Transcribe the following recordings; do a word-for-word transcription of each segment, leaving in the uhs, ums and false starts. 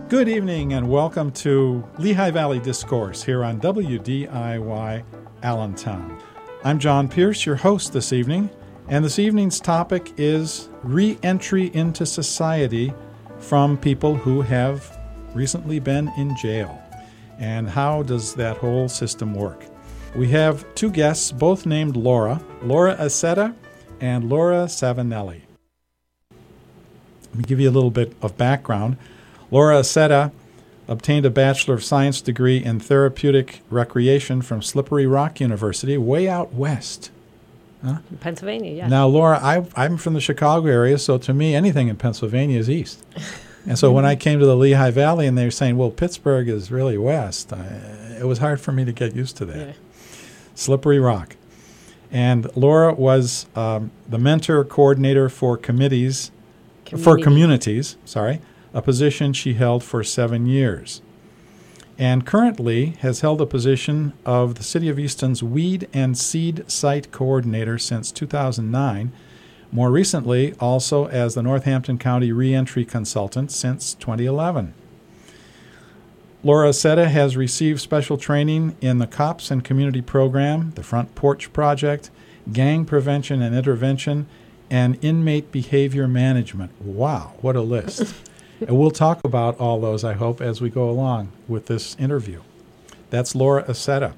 Good evening and welcome to Lehigh Valley Discourse here on W D I Y Allentown. I'm John Pierce, your host this evening, and this evening's topic is re-entry into society from people who have recently been in jail. And how does that whole system work? We have two guests, both named Laura, Laura Aceta and Laura Savinelli. Let me give you a little bit of background. Laura Aceta obtained a Bachelor of Science degree in Therapeutic Recreation from Slippery Rock University, way out west. Huh? Pennsylvania, yes. Now, Laura, I, I'm from the Chicago area, so to me, anything in Pennsylvania is east. And so when I came to the Lehigh Valley and they were saying, well, Pittsburgh is really west, I, it was hard for me to get used to that. Yeah. Slippery Rock. And Laura was um, the mentor coordinator for committees, Community. for communities, sorry, a position she held for seven years, and currently has held the position of the City of Easton's Weed and Seed Site Coordinator since two thousand nine, more recently also as the Northampton County Reentry Consultant since twenty eleven. Laura Aceta has received special training in the COPS and Community Program, the Front Porch Project, Gang Prevention and Intervention, and Inmate Behavior Management. Wow, what a list. And we'll talk about all those, I hope, as we go along with this interview. That's Laura Aceta.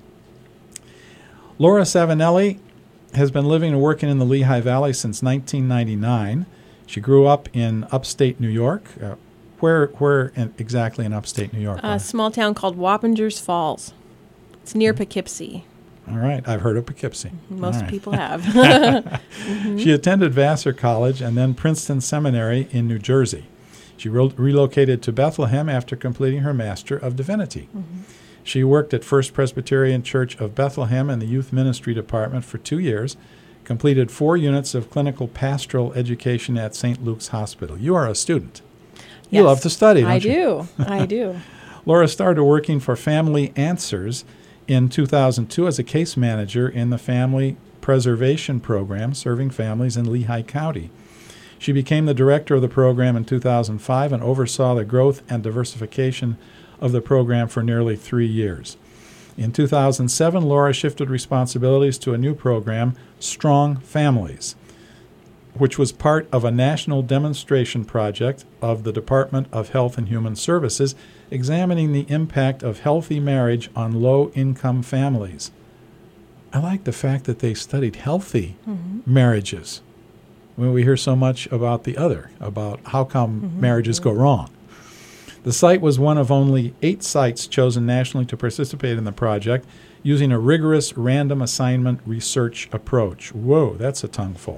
Laura Savinelli has been living and working in the Lehigh Valley since nineteen ninety-nine. She grew up in upstate New York. Uh, where where in, exactly in upstate New York? A small town called Wappingers Falls. It's near Poughkeepsie. All right. I've heard of Poughkeepsie. Most right. people have. mm-hmm. She attended Vassar College and then Princeton Seminary in New Jersey. She re- relocated to Bethlehem after completing her Master of Divinity. Mm-hmm. She worked at First Presbyterian Church of Bethlehem in the Youth Ministry Department for two years, completed four units of clinical pastoral education at Saint Luke's Hospital. You are a student. Yes, you love to study, don't I you? do. I do. Laura started working for Family Answers in two thousand two as a case manager in the Family Preservation Program, serving families in Lehigh County. She became the director of the program in two thousand five and oversaw the growth and diversification of the program for nearly three years. In two thousand seven, Laura shifted responsibilities to a new program, Strong Families, which was part of a national demonstration project of the Department of Health and Human Services, examining the impact of healthy marriage on low-income families. I like the fact that they studied healthy mm-hmm. marriages. When we hear so much about the other, about how come mm-hmm. marriages go wrong. The site was one of only eight sites chosen nationally to participate in the project using a rigorous random assignment research approach. Whoa, that's a tongueful.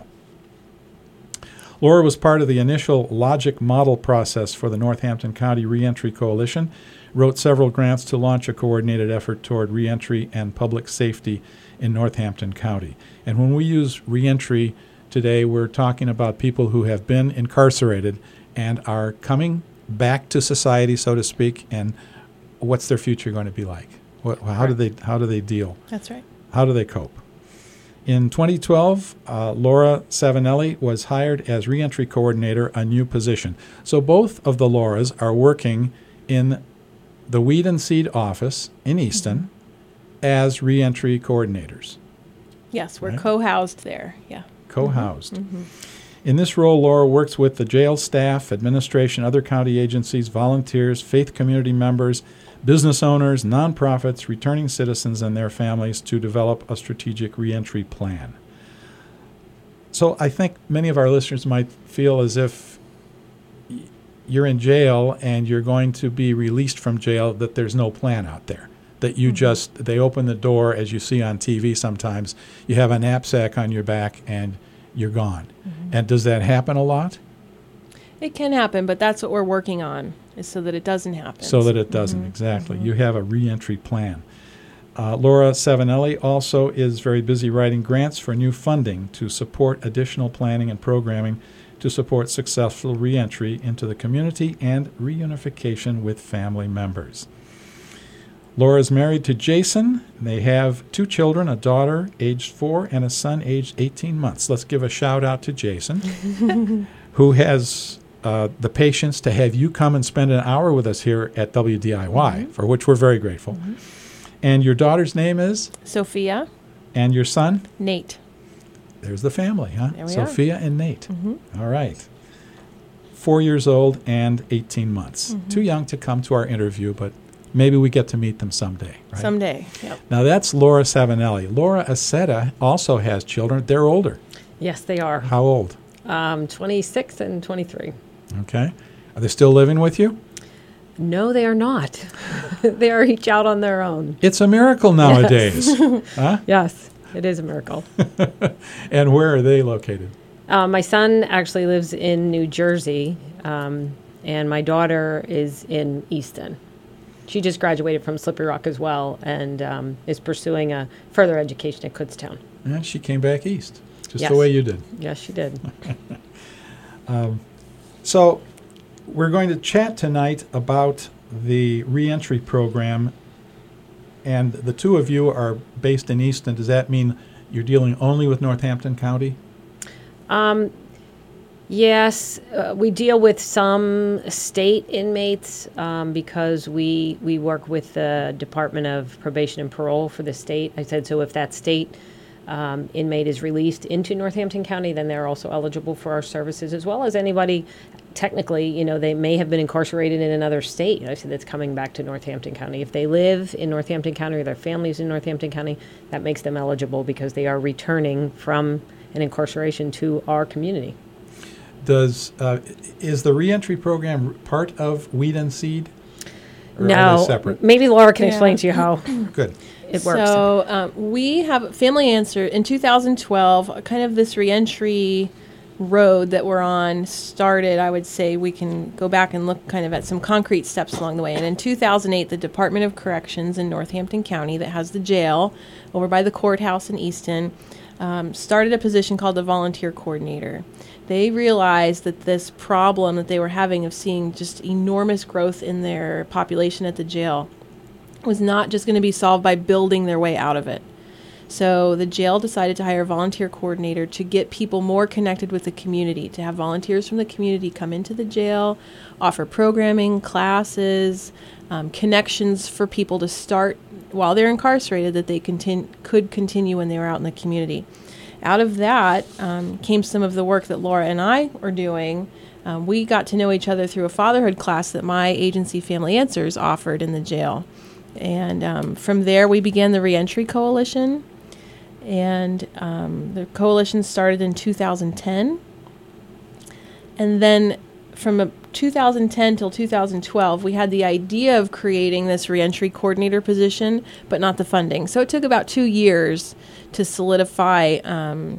Laura was part of the initial logic model process for the Northampton County Reentry Coalition, wrote several grants to launch a coordinated effort toward reentry and public safety in Northampton County. And when we use reentry today, we're talking about people who have been incarcerated and are coming back to society, so to speak, and what's their future going to be like? What, how do they how do they deal? That's right. How do they cope? In twenty twelve, uh, Laura Savinelli was hired as reentry coordinator, a new position. So both of the Lauras are working in the Weed and Seed office in Easton mm-hmm. as reentry coordinators. Yes, we're right? co-housed there, yeah. Co-housed. Mm-hmm. In this role, Laura works with the jail staff, administration, other county agencies, volunteers, faith community members, business owners, nonprofits, returning citizens, and their families to develop a strategic reentry plan. So I think many of our listeners might feel as if you're in jail and you're going to be released from jail, that there's no plan out there. That you mm-hmm. just, they open the door, as you see on T V sometimes, you have a knapsack on your back and you're gone. Mm-hmm. And does that happen a lot? It can happen, but that's what we're working on, is so that it doesn't happen. So that it doesn't, mm-hmm. exactly. Mm-hmm. You have a reentry plan. Uh, Laura Savinelli also is very busy writing grants for new funding to support additional planning and programming to support successful reentry into the community and reunification with family members. Laura is married to Jason. They have two children, a daughter aged four and a son aged eighteen months. Let's give a shout out to Jason, who has uh, the patience to have you come and spend an hour with us here at W D I Y, mm-hmm. for which we're very grateful. Mm-hmm. And your daughter's name is? Sophia. And your son? Nate. There's the family, huh? There we Sophia are. and Nate. Mm-hmm. All right. Four years old and eighteen months. Mm-hmm. Too young to come to our interview, but maybe we get to meet them someday, right? Someday, yep. Now, that's Laura Savinelli. Laura Aceta also has children. They're older. Yes, they are. How old? Um, twenty-six and twenty-three. Okay. Are they still living with you? No, they are not. They are each out on their own. It's a miracle nowadays. Yes, huh? Yes, it is a miracle. And where are they located? Uh, my son actually lives in New Jersey, um, and my daughter is in Easton. She just graduated from Slippery Rock as well, and um, is pursuing a further education at Kutztown. Yeah, she came back east, just yes. the way you did. Yes, she did. um, so we're going to chat tonight about the reentry program, and the two of you are based in Easton. Does that mean you're dealing only with Northampton County? Um, yes, uh, we deal with some state inmates um, because we we work with the Department of Probation and Parole for the state. I said so if that state um, inmate is released into Northampton County, then they're also eligible for our services, as well as anybody. Technically, you know, they may have been incarcerated in another state. I said that's coming back to Northampton County. If they live in Northampton County or their families in Northampton County, that makes them eligible because they are returning from an incarceration to our community. Does uh, is the reentry program part of Weed and Seed? Or no, are they separate? Maybe Laura can yeah. explain to you how. Good. It works. So um, we have Family Answer in two thousand twelve. Kind of this reentry road that we're on started. I would say we can go back and look kind of at some concrete steps along the way. And in two thousand eight, the Department of Corrections in Northampton County, that has the jail over by the courthouse in Easton, um, started a position called the volunteer coordinator. They realized that this problem that they were having of seeing just enormous growth in their population at the jail was not just going to be solved by building their way out of it. So the jail decided to hire a volunteer coordinator to get people more connected with the community, to have volunteers from the community come into the jail, offer programming, classes, um, connections for people to start while they're incarcerated that they continu- could continue when they were out in the community. Out of that um, came some of the work that Laura and I are doing. Um, we got to know each other through a fatherhood class that my agency, Family Answers, offered in the jail. And um, from there, we began the Reentry Coalition. And um, the coalition started in two thousand ten. And then from a two thousand ten till two thousand twelve, we had the idea of creating this reentry coordinator position, but not the funding. So it took about two years to solidify um,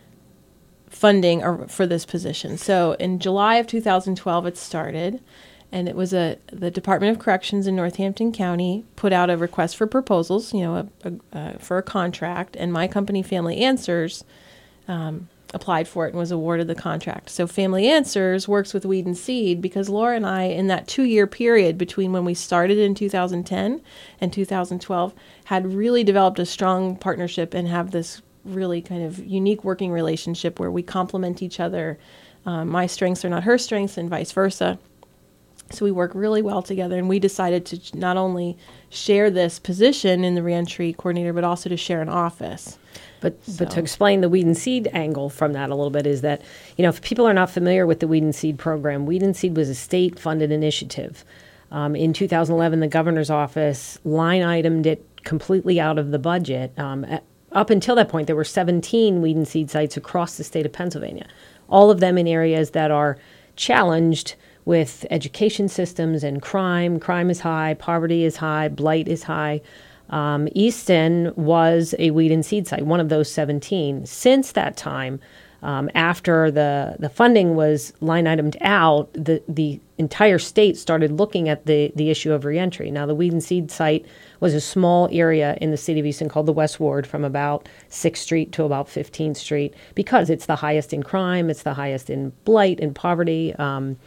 funding or, for this position. So in July of two thousand twelve, it started. And it was a the Department of Corrections in Northampton County put out a request for proposals, you know, a, a, uh, for a contract, and my company, Family Answers, um, applied for it and was awarded the contract. So Family Answers works with Weed and Seed because Laura and I, in that two-year period between when we started in two thousand ten and two thousand twelve, had really developed a strong partnership and have this really kind of unique working relationship where we complement each other. Um, my strengths are not her strengths and vice versa. So we work really well together, and we decided to not only share this position in the reentry coordinator, but also to share an office. But so. but to explain the Weed and Seed angle from that a little bit is that, you know, if people are not familiar with the Weed and Seed program, Weed and Seed was a state-funded initiative. Um, in two thousand eleven, the governor's office line-itemed it completely out of the budget. Um, at, up until that point, there were seventeen Weed and Seed sites across the state of Pennsylvania, all of them in areas that are challenged with education systems and crime. Crime is high, poverty is high, blight is high. Um, Easton was a Weed and Seed site, one of those seventeen. Since that time, um, after the, the funding was line-itemed out, the, the entire state started looking at the, the issue of reentry. Now, the Weed and Seed site was a small area in the city of Easton called the West Ward, from about sixth Street to about fifteenth Street, because it's the highest in crime, it's the highest in blight and poverty. Um,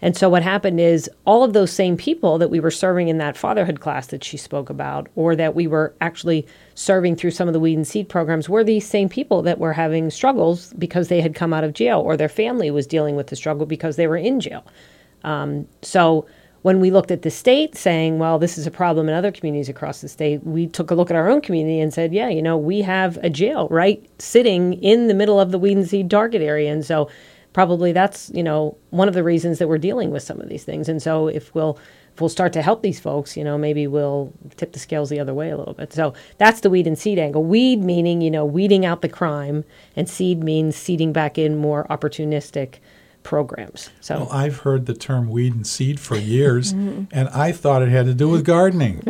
And so what happened is all of those same people that we were serving in that fatherhood class that she spoke about, or that we were actually serving through some of the Weed and Seed programs, were these same people that were having struggles because they had come out of jail, or their family was dealing with the struggle because they were in jail. Um, so when we looked at the state saying, well, this is a problem in other communities across the state, we took a look at our own community and said, yeah, you know, we have a jail right sitting in the middle of the Weed and Seed target area. And so probably that's, you know, one of the reasons that we're dealing with some of these things. And so if we'll if we'll start to help these folks, you know, maybe we'll tip the scales the other way a little bit. So that's the weed and seed angle. Weed meaning, you know, weeding out the crime, and seed means seeding back in more opportunistic programs. So well, I've heard the term weed and seed for years, and I thought it had to do with gardening.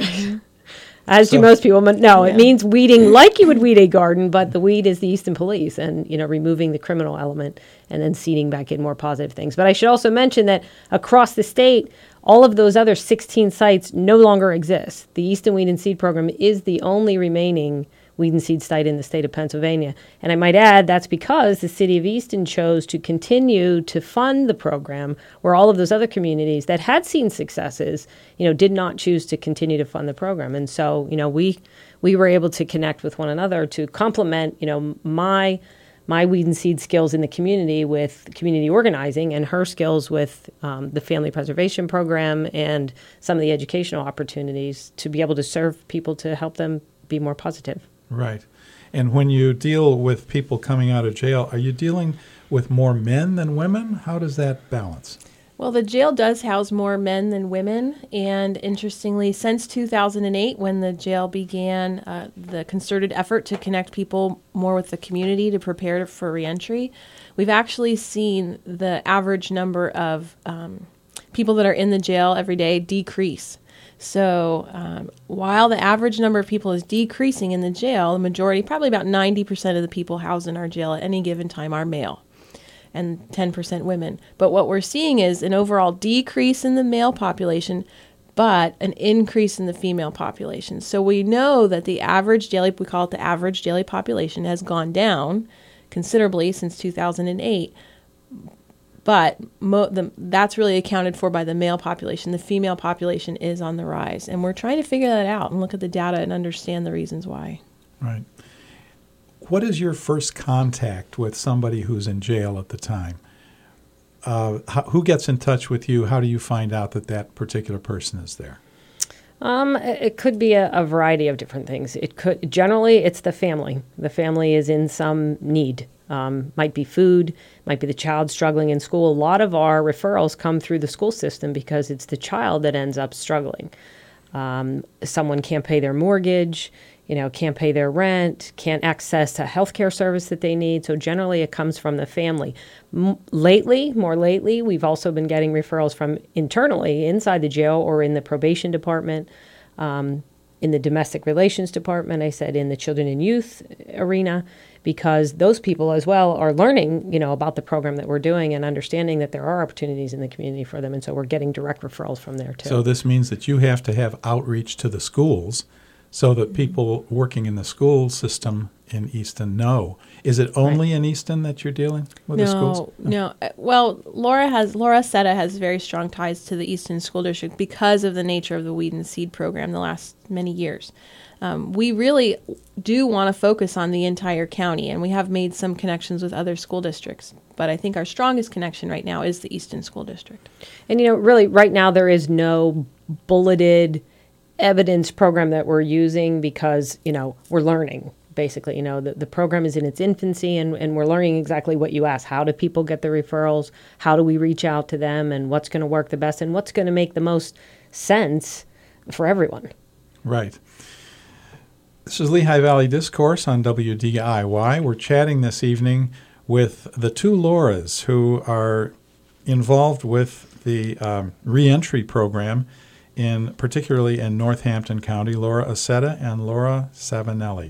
As So- do most people, but no, Yeah. it means weeding like you would weed a garden, but the weed is the Easton Police, and you know, removing the criminal element and then seeding back in more positive things. But I should also mention that across the state, all of those other sixteen sites no longer exist. The Easton Weed and Seed Program is the only remaining weed and seed site in the state of Pennsylvania. And I might add that's because the city of Easton chose to continue to fund the program, where all of those other communities that had seen successes, you know, did not choose to continue to fund the program. And so, you know, we we were able to connect with one another to complement, you know, my my weed and seed skills in the community with community organizing, and her skills with um, the family preservation program and some of the educational opportunities to be able to serve people to help them be more positive. Right. And when you deal with people coming out of jail, are you dealing with more men than women? How does that balance? Well, the jail does house more men than women, and interestingly, since two thousand eight, when the jail began uh, the concerted effort to connect people more with the community to prepare for reentry, we've actually seen the average number of um, people that are in the jail every day decrease. So um, while the average number of people is decreasing in the jail, the majority, probably about ninety percent of the people housed in our jail at any given time are male, and ten percent women. But what we're seeing is an overall decrease in the male population, but an increase in the female population. So we know that the average daily, we call it the average daily population, has gone down considerably since two thousand eight. But mo- the, that's really accounted for by the male population. The female population is on the rise. And we're trying to figure that out and look at the data and understand the reasons why. Right. What is your first contact with somebody who's in jail at the time? Uh, how, who gets in touch with you? How do you find out that that particular person is there? Um, it could be a, a variety of different things. It could generally it's the family. The family is in some need. Um, might be food, might be the child struggling in school. A lot of our referrals come through the school system because it's the child that ends up struggling. Um, someone can't pay their mortgage, you know, can't pay their rent, can't access a healthcare service that they need. So generally it comes from the family. M- lately, more lately, we've also been getting referrals from internally inside the jail or in the probation department, um, in the domestic relations department, I said in the children and youth arena, because those people as well are learning, you know, about the program that we're doing and understanding that there are opportunities in the community for them. And so we're getting direct referrals from there too. So this means that you have to have outreach to the schools so that people working in the school system in Easton know. Is it only in Easton that you're dealing with the schools? No, no. Uh, Well, Laura has Laura Setta has very strong ties to the Easton School District because of the nature of the Weed and Seed program the last many years. Um, we really do want to focus on the entire county, and we have made some connections with other school districts. But I think our strongest connection right now is the Easton School District. And, you know, really right now there is no bulleted evidence program that we're using because, you know, we're learning. Basically, you know, the, the program is in its infancy, and, and we're learning exactly what you asked. How do people get the referrals? How do we reach out to them? And what's going to work the best? And what's going to make the most sense for everyone? Right. This is Lehigh Valley Discourse on W D I Y. We're chatting this evening with the two Lauras who are involved with the um, reentry program, in particularly in Northampton County, Laura Aceta and Laura Savinelli.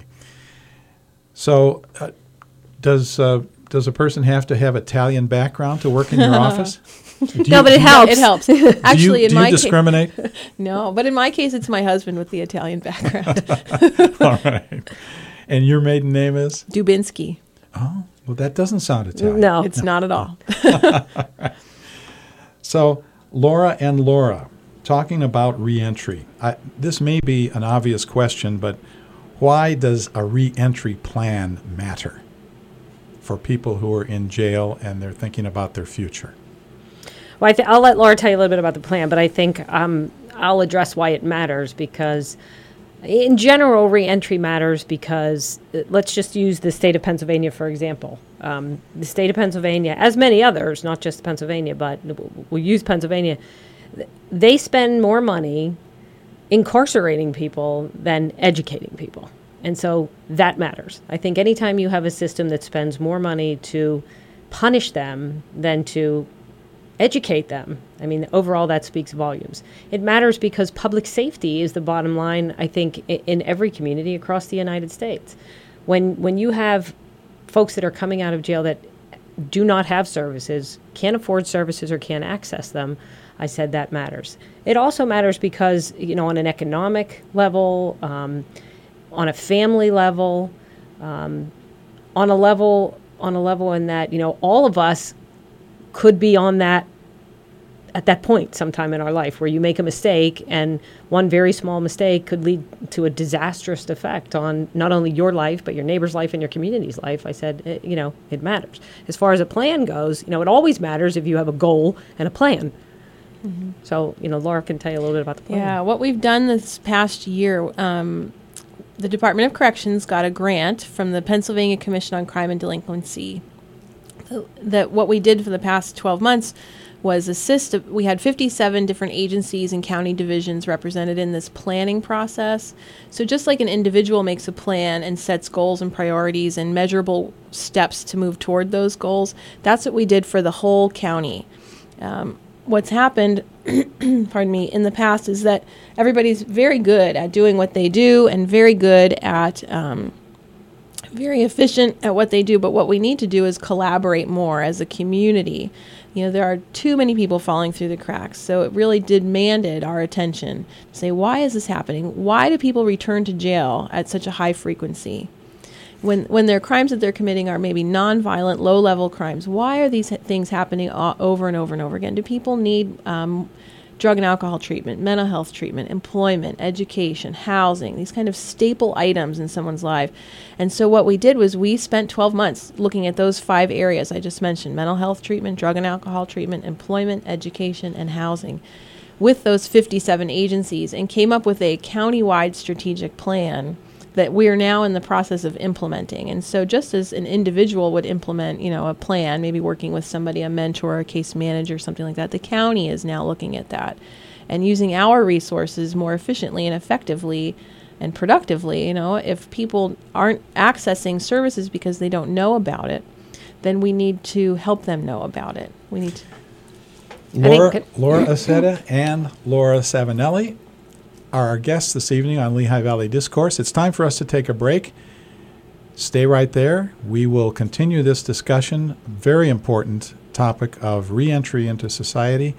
So uh, does uh, does a person have to have Italian background to work in your office? Do No, you- but it helps. It helps. Do you, Actually, in do my you case, discriminate? no. But in my case, it's my husband with the Italian background, All right. And your maiden name is? Dubinsky. Oh, well, that doesn't sound Italian. No. It's not at all. So Laura and Laura, talking about reentry. I, this may be an obvious question, but why does a reentry plan matter for people who are in jail and they're thinking about their future? Well, I th- I'll let Laura tell you a little bit about the plan, but I think um, I'll address why it matters, because in general, reentry matters because, uh, let's just use the state of Pennsylvania, for example. Um, the state of Pennsylvania, as many others, not just Pennsylvania, but we'll use Pennsylvania, they spend more money incarcerating people than educating people. And so that matters. I think anytime you have a system that spends more money to punish them than to educate them, I mean, overall, that speaks volumes. It matters because public safety is the bottom line, I think, in every community across the United States. When when you have folks that are coming out of jail that do not have services, can't afford services, or can't access them, I said that matters. It also matters because, you know, on an economic level, um, on a family level, um, on a level, on a level in that, you know, all of us could be on that at that point sometime in our life where you make a mistake, and one very small mistake could lead to a disastrous effect on not only your life, but your neighbor's life and your community's life. I said, it, you know, it matters. As far as a plan goes, you know, it always matters if you have a goal and a plan. Mm-hmm. So, you know, Laura can tell you a little bit about the plan. Yeah, what we've done this past year, um, the Department of Corrections got a grant from the Pennsylvania Commission on Crime and Delinquency. So that what we did for the past twelve months was assist. We had fifty-seven different agencies and county divisions represented in this planning process. So just like an individual makes a plan and sets goals and priorities and measurable steps to move toward those goals, that's what we did for the whole county. Um, what's happened, pardon me, in the past is that everybody's very good at doing what they do and very good at, um, very efficient at what they do. But what we need to do is collaborate more as a community. You know, there are too many people falling through the cracks. So it really demanded our attention to say, why is this happening? Why do people return to jail at such a high frequency? When when their crimes that they're committing are maybe nonviolent, low-level crimes, why are these things happening over and over and over again? Do people need um, drug and alcohol treatment, mental health treatment, employment, education, housing, these kind of staple items in someone's life? And so what we did was we spent twelve months looking at those five areas I just mentioned: mental health treatment, drug and alcohol treatment, employment, education, and housing, with those fifty-seven agencies, and came up with a county-wide strategic plan that we are now in the process of implementing. And so just as an individual would implement, you know, a plan, maybe working with somebody, a mentor, a case manager, something like that, the county is now looking at that and using our resources more efficiently and effectively and productively. You know, if people aren't accessing services because they don't know about it, then we need to help them know about it. We need to. Laura, Laura Aceta and Laura Savinelli are our guests this evening on Lehigh Valley Discourse. It's time for us to take a break. Stay right there. We will continue this discussion, very important topic of reentry into society.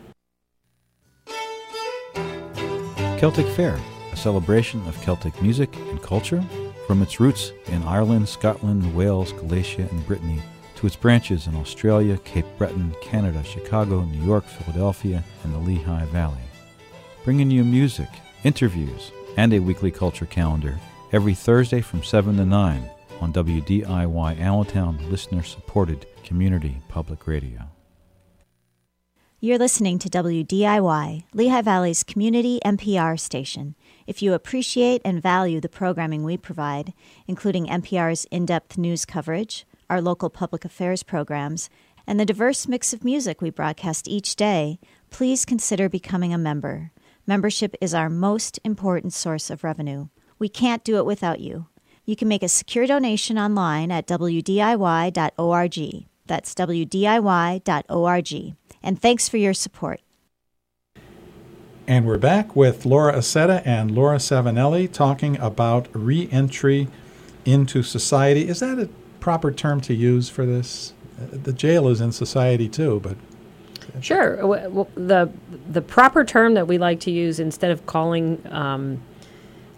Celtic Fair, a celebration of Celtic music and culture, from its roots in Ireland, Scotland, Wales, Galicia, and Brittany, to its branches in Australia, Cape Breton, Canada, Chicago, New York, Philadelphia, and the Lehigh Valley. Bringing you music, interviews, and a weekly culture calendar every Thursday from seven to nine on W D I Y Allentown, listener-supported community public radio. You're listening to W D I Y, Lehigh Valley's community N P R station. If you appreciate and value the programming we provide, including N P R's in-depth news coverage, our local public affairs programs, and the diverse mix of music we broadcast each day, please consider becoming a member. Membership is our most important source of revenue. We can't do it without you. You can make a secure donation online at w d i y dot org. That's w d i y dot org. And thanks for your support. And we're back with Laura Aceta and Laura Savinelli talking about re-entry into society. Is that a proper term to use for this? The jail is in society too, but... Sure. Well, the the proper term that we like to use, instead of calling um,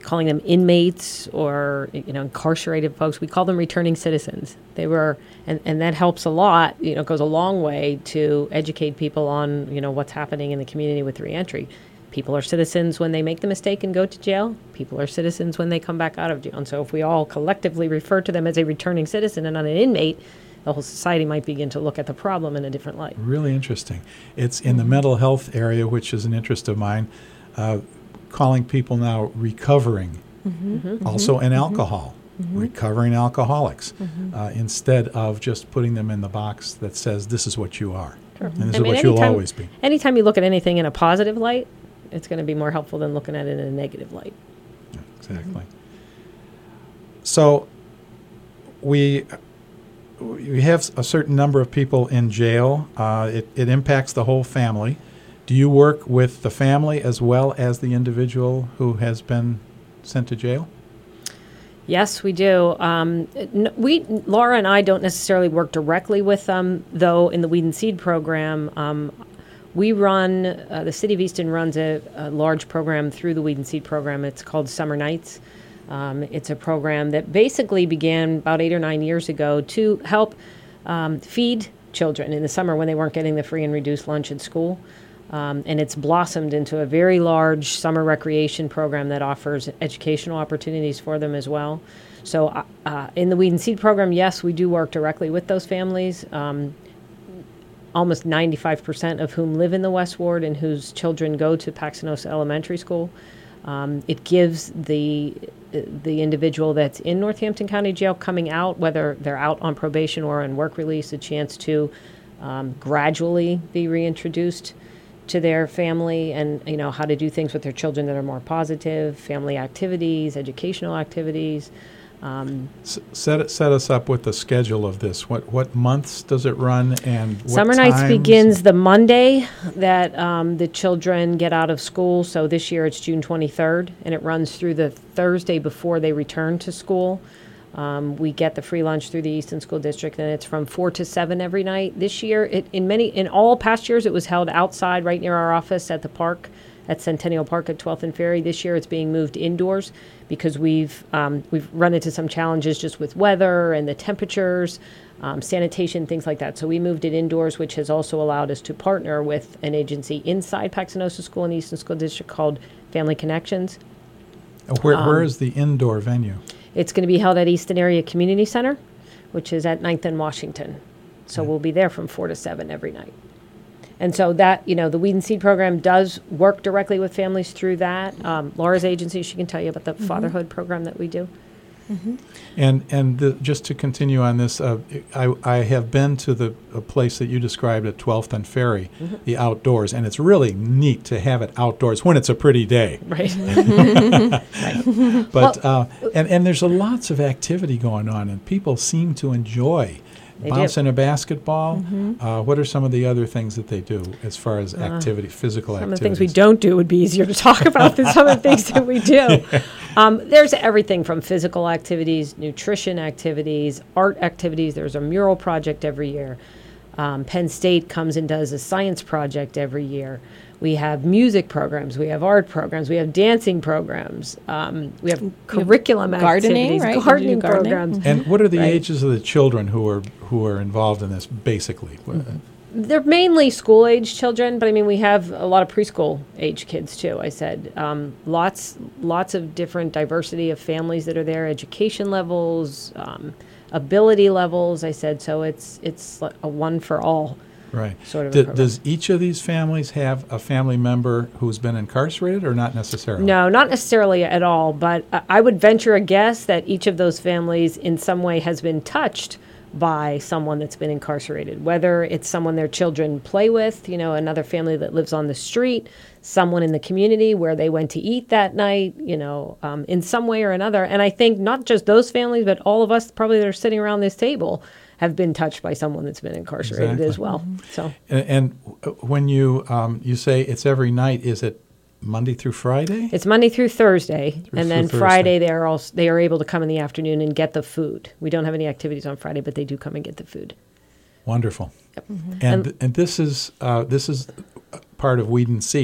calling them inmates or, you know, incarcerated folks. We call them returning citizens. They were, and, and that helps a lot, you know, goes a long way to educate people on, you know, what's happening in the community with reentry. People are citizens when they make the mistake and go to jail. People are citizens when they come back out of jail. And so if we all collectively refer to them as a returning citizen and not an inmate, the whole society might begin to look at the problem in a different light. Really interesting. It's in the mental health area, which is an interest of mine, uh, calling people now recovering, Mm-hmm. Mm-hmm. also in alcohol, Mm-hmm. recovering alcoholics, Mm-hmm. uh, instead of just putting them in the box that says this is what you are, Sure. and this I is mean, what you'll anytime- always be. Anytime you look at anything in a positive light, it's going to be more helpful than looking at it in a negative light. Exactly. So we we have a certain number of people in jail. Uh, it, it impacts the whole family. Do you work with the family as well as the individual who has been sent to jail? Yes, we do. Um, n- we, Laura and I don't necessarily work directly with them, though in the Weed and Seed program, um, we run, uh, the City of Easton runs a, a large program through the Weed and Seed program. It's called Summer Nights. Um, it's a program that basically began about eight or nine years ago to help um, feed children in the summer when they weren't getting the free and reduced lunch at school. Um, and it's blossomed into a very large summer recreation program that offers educational opportunities for them as well. So uh, uh, in the Weed and Seed program, yes, we do work directly with those families. Um, almost ninety-five percent of whom live in the West Ward and whose children go to Paxenosa Elementary School. Um, it gives the the individual that's in Northampton County Jail coming out, whether they're out on probation or on work release, a chance to um, gradually be reintroduced to their family and, you know, how to do things with their children that are more positive, family activities, educational activities. Um, S- set it, set us up with the schedule of this. What what months does it run, and what Summer Nights times? begins the Monday that um, the children get out of school. So this year it's June twenty-third, and it runs through the Thursday before they return to school. Um, we get the free lunch through the Easton School District, and it's from four to seven every night. This year, it, in many, in all past years, it was held outside, right near our office at the park, at Centennial Park at twelfth and Ferry. This year, it's being moved indoors because we've um, we've run into some challenges just with weather and the temperatures, um, sanitation, things like that. So we moved it indoors, which has also allowed us to partner with an agency inside Paxenosa School and Easton School District called Family Connections. Uh, Where, where um, is the indoor venue? It's going to be held at Easton Area Community Center, which is at ninth and Washington. So Okay. we'll be there from four to seven every night. And so that, you know, the Weed and Seed program does work directly with families through that. Um, Laura's agency, she can tell you about the fatherhood program that we do. And and the, just to continue on this, uh, I, I have been to the a place that you described at twelfth and Ferry, the outdoors, and it's really neat to have it outdoors when it's a pretty day. Right. But uh, and and there's a lots of activity going on, and people seem to enjoy They do. bouncing a basketball. Uh, what are some of the other things that they do as far as activity, physical Some of activities? the things we don't do would be easier to talk about than some of the things that we do. Um, there's everything from physical activities, nutrition activities, art activities. There's a mural project every year. Um, Penn State comes and does a science project every year. We have music programs. We have art programs. We have dancing programs. Um, we have curriculum gardening, activities, right? You do gardening gardening? programs. And what are the Right. ages of the children who are who are involved in this? Basically, They're mainly school-age children, but I mean, we have a lot of preschool-age kids too. I said um, lots, lots of different diversity of families that are there, education levels, um, ability levels. I said so. It's it's like a one for all right? sort of. Do, a program. does each of these families have a family member who's been incarcerated, or not necessarily? No, not necessarily at all. But I- I would venture a guess that each of those families, in some way, has been touched by someone that's been incarcerated, whether it's someone their children play with, you know, another family that lives on the street, someone in the community where they went to eat that night, you know, um, in some way or another. And I think not just those families, but all of us probably that are sitting around this table have been touched by someone that's been incarcerated Exactly. as well. So And, and when you um, you say it's every night, is it Monday through Friday? it's Monday through Thursday, Through- and then through Friday they are also they are able to come in the afternoon and get the food. We don't have any activities on Friday, but they do come and get the food. Wonderful. And And- and this is uh, this is part of Weed and Seed.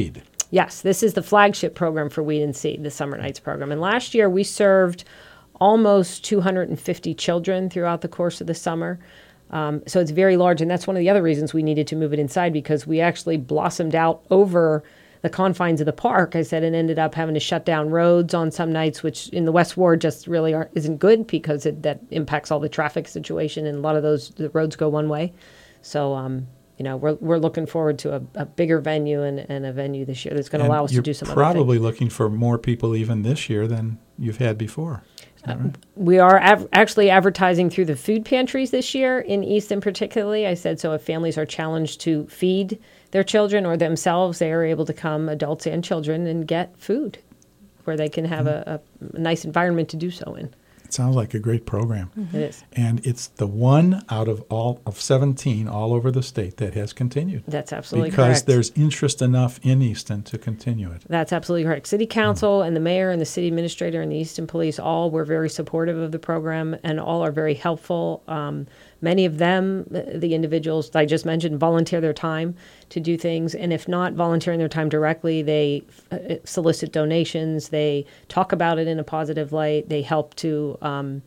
Yes, this is the flagship program for Weed and Seed, the Summer Nights program. And last year we served almost two hundred fifty children throughout the course of the summer. Um, so it's very large, and that's one of the other reasons we needed to move it inside, because we actually blossomed out over the confines of the park, I said, and ended up having to shut down roads on some nights, which in the West Ward just really aren't, isn't good, because it, that impacts all the traffic situation, and a lot of those the roads go one way. So, um, you know, we're we're looking forward to a, a bigger venue and, and a venue this year that's going to allow us to do some other things. You're probably looking for more people even this year than you've had before. Uh, right? We are av- actually advertising through the food pantries this year in Easton particularly. I said, so if families are challenged to feed their children or themselves, they are able to come, adults and children, and get food where they can have mm-hmm. a, a nice environment to do so in. It sounds like a great program. Mm-hmm. It is. And it's the one out of all of seventeen all over the state that has continued. That's absolutely because correct. Because there's interest enough in Easton to continue it. That's absolutely correct. City Council mm-hmm. and the mayor and the city administrator and the Easton Police all were very supportive of the program, and all are very helpful. Um, many of them, the individuals that I just mentioned, volunteer their time to do things. And if not volunteering their time directly, they uh, solicit donations. They talk about it in a positive light. They help to um,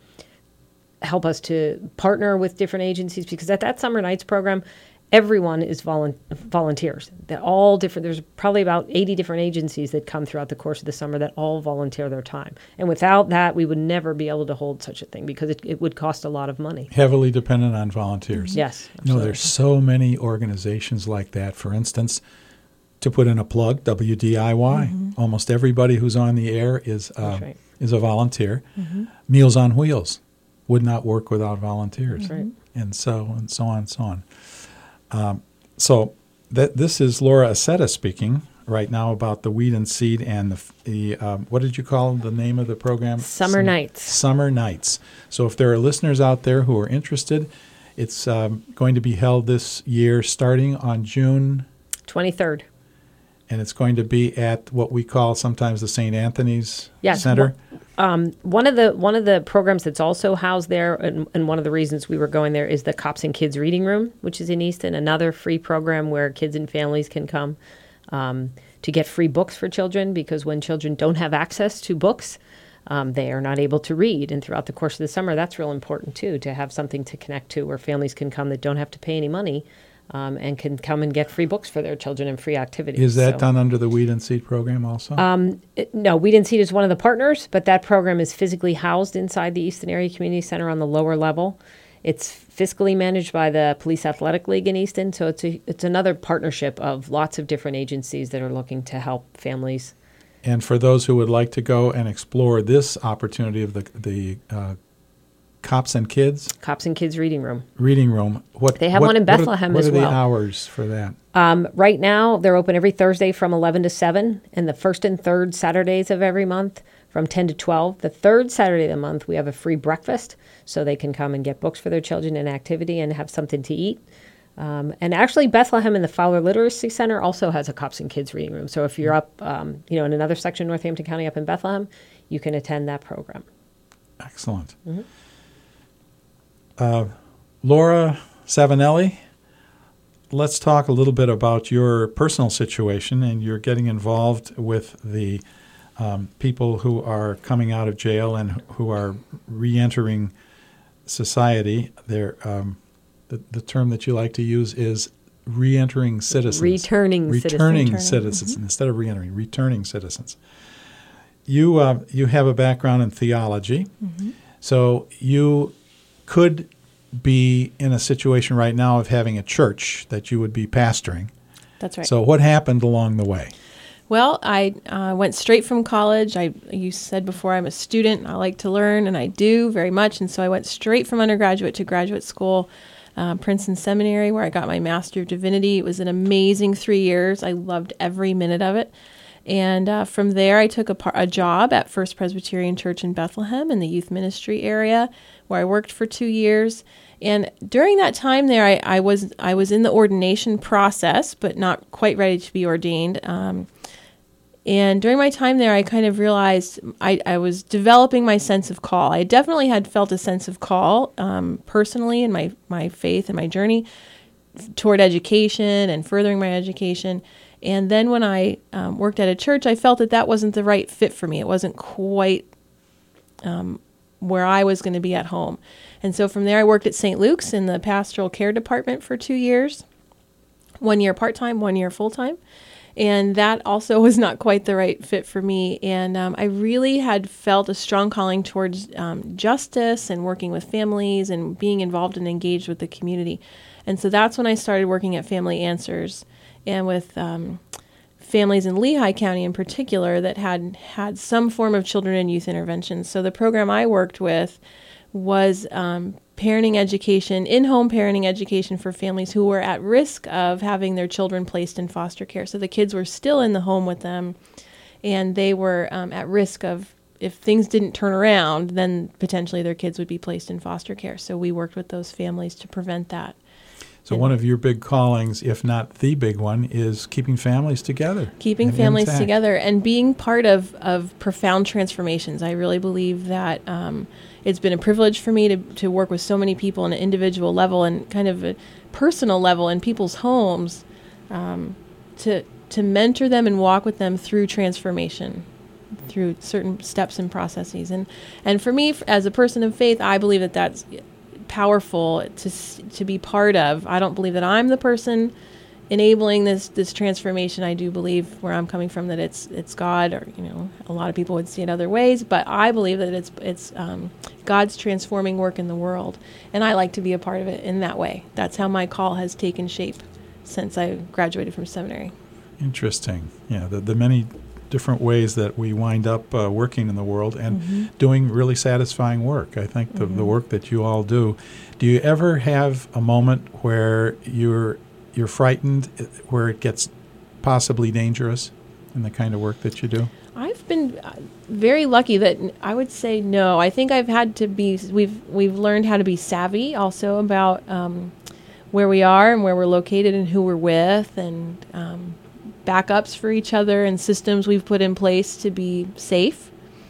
help us to partner with different agencies, because at that Summer Nights program, everyone is volu- volunteers. They're all different. There's probably about eighty different agencies that come throughout the course of the summer that all volunteer their time. And without that, we would never be able to hold such a thing, because it, it would cost a lot of money. Heavily dependent on volunteers. Mm-hmm. Yes. Absolutely. You know, there's so many organizations like that. For instance, to put in a plug, W D I Y. Mm-hmm. Almost everybody who's on the air is uh, right. is a volunteer. Mm-hmm. Meals on Wheels would not work without volunteers. Right. And so and so on and so on. Um, so that this is Laura Aceta speaking right now about the Weed and Seed and the, the um, what did you call the name of the program? Summer Some, Nights. Summer Nights. So if there are listeners out there who are interested, it's um, going to be held this year starting on June twenty-third. And it's going to be at what we call sometimes the Saint Anthony's yes. Center. Um, one of the one of the programs that's also housed there, and, and one of the reasons we were going there, is the Cops and Kids Reading Room, which is in Easton, another free program where kids and families can come um, to get free books for children, because when children don't have access to books, um, they are not able to read. And throughout the course of the summer, that's real important, too, to have something to connect to where families can come that don't have to pay any money. Um, and can come and get free books for their children and free activities. Is that so, done under the Weed and Seed program also? Um, it, no, Weed and Seed is one of the partners, but that program is physically housed inside the Easton Area Community Center on the lower level. It's fiscally managed by the Police Athletic League in Easton, so it's a, it's another partnership of lots of different agencies that are looking to help families. And for those who would like to go and explore this opportunity of the the uh, Cops and Kids? Cops and Kids Reading Room. Reading Room. What They have what, one in Bethlehem what are, as well. What are the hours for that? Um, right now, they're open every Thursday from eleven to seven, and the first and third Saturdays of every month from ten to twelve. The third Saturday of the month, we have a free breakfast, so they can come and get books for their children and activity and have something to eat. Um, and actually, Bethlehem and the Fowler Literacy Center also has a Cops and Kids Reading Room. So if you're up, um, you know, in another section of Northampton County up in Bethlehem, you can attend that program. Excellent. Mm-hmm. Uh, Laura Savinelli, let's talk a little bit about your personal situation, and you're getting involved with the um, people who are coming out of jail and who are reentering society. They're, um, the, the term that you like to use is reentering citizens. Returning citizens. Returning Returning. citizens, Mm-hmm. instead of reentering, returning citizens. You, uh, you have a background in theology, mm-hmm. so you could be in a situation right now of having a church that you would be pastoring. That's right. So what happened along the way? Well, I uh, went straight from college. I, you said before, I'm a student. I like to learn, and I do very much. And so I went straight from undergraduate to graduate school, uh, Princeton Seminary, where I got my Master of Divinity. It was an amazing three years. I loved every minute of it. And uh, from there, I took a, par- a job at First Presbyterian Church in Bethlehem in the youth ministry area, where I worked for two years. And during that time there, I, I was I was in the ordination process, but not quite ready to be ordained. Um, and during my time there, I kind of realized I, I was developing my sense of call. I definitely had felt a sense of call um, personally in my, my faith and my journey toward education and furthering my education. And then when I um, worked at a church, I felt that that wasn't the right fit for me. It wasn't quite um, where I was going to be at home. And so from there, I worked at Saint Luke's in the pastoral care department for two years, one year part-time, one year full-time. And that also was not quite the right fit for me. And um, I really had felt a strong calling towards um, justice and working with families and being involved and engaged with the community. And so that's when I started working at Family Answers and with um, families in Lehigh County in particular that had had some form of children and youth intervention. So the program I worked with was um, parenting education, in-home parenting education for families who were at risk of having their children placed in foster care. So the kids were still in the home with them, and they were um, at risk of, if things didn't turn around, then potentially their kids would be placed in foster care. So we worked with those families to prevent that. So one of your big callings, if not the big one, is keeping families together. Keeping families intact. together and being part of, of profound transformations. I really believe that um, it's been a privilege for me to, to work with so many people on an individual level and kind of a personal level in people's homes, um, to to mentor them and walk with them through transformation, through certain steps and processes. And, and for me, as a person of faith, I believe that that's powerful to to be part of. I don't believe that I'm the person enabling this this transformation. I do believe, where I'm coming from, that it's it's God, or you know, a lot of people would see it other ways, but I believe that it's it's um, God's transforming work in the world, and I like to be a part of it in that way. That's how my call has taken shape since I graduated from seminary. Interesting. Yeah, the the many different ways that we wind up uh, working in the world and mm-hmm. doing really satisfying work. I think the, mm-hmm. the work that you all do. Do you ever have a moment where you're you're frightened, where it gets possibly dangerous in the kind of work that you do? I've been very lucky that I would say no. I think I've had to be, we've we've learned how to be savvy also about um, where we are and where we're located and who we're with, and um, backups for each other and systems we've put in place to be safe.